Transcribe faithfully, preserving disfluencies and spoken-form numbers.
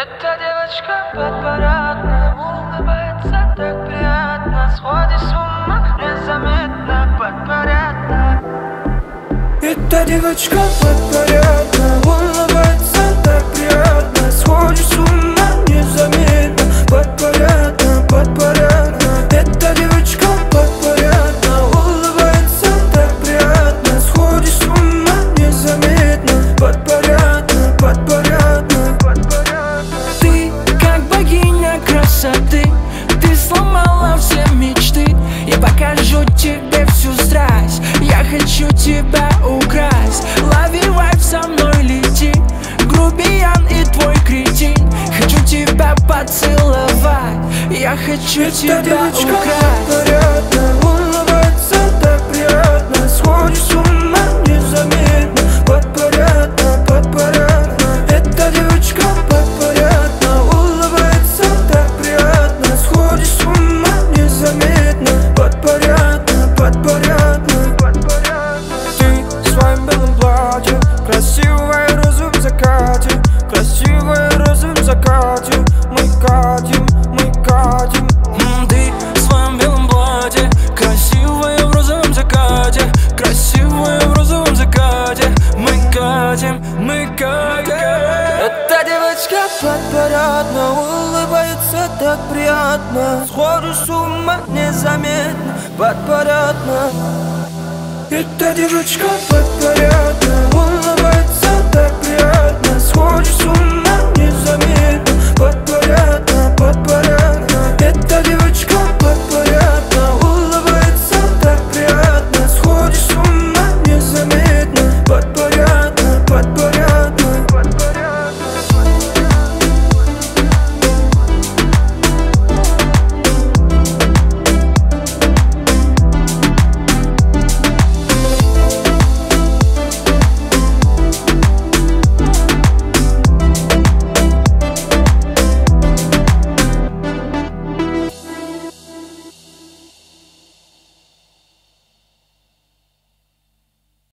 Эта девочка подпорядна, улыбается так приятно, сходишь с ума незаметно, подпорядна. Эта девочка подпорядна, улыбается так приятно, сходишь с ума незаметно, подпорядна, подпорядна. Эта девочка подпорядна, улыбается так приятно, сходишь с ума незаметно, подпорядна, подпорядна, подпорядна. Ты как богиня красоты, ты сломала все мечты. Я покажу тебе всю страсть, я хочу тебя украсть. Лови вайб, со мной лети, грубиян и твой кретин. Хочу тебя поцеловать, я хочу Эта тебя девочка украсть. подпорядна, улыбается так приятно, сходишь с ума незаметно, подпорядна, подпорядна. Эта девочка подпорядна, улыбается так приятно, сходишь с ума незаметно, подпорядна, подпорядна, подпорядна. Ты в своем белом платье, красивая в розовом закате, красивая в розовом закате. Мы катим, мы катим. М, Ты в своем белом платье, красивая в розовом закате, красивая в розовом закате. Мы катим, мы катим. Эта девочка подпорядна, улыбается так приятно, сходишь с ума незаметно, подпорядна. Эта девочка подпорядна, улыбается так приятно, сходишь с ума